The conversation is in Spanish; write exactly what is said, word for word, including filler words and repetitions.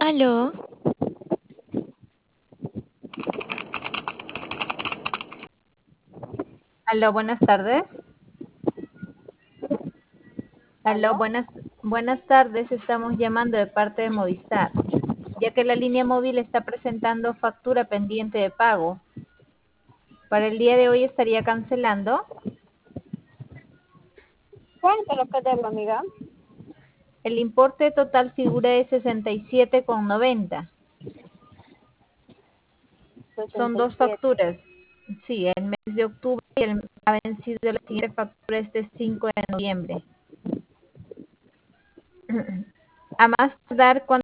Aló, Aló, buenas tardes. Aló, ¿Aló? buenas, buenas tardes. Estamos llamando de parte de Movistar, ya que la línea móvil está presentando factura pendiente de pago. Para el día de hoy estaría cancelando. ¿Cuánto es lo que debo, amiga? El importe total figura de sesenta y siete con noventa. Son sesenta y dos siete. facturas. Sí, el mes de octubre y el ha vencido la siguiente factura este cinco de noviembre. A más tardar, cuando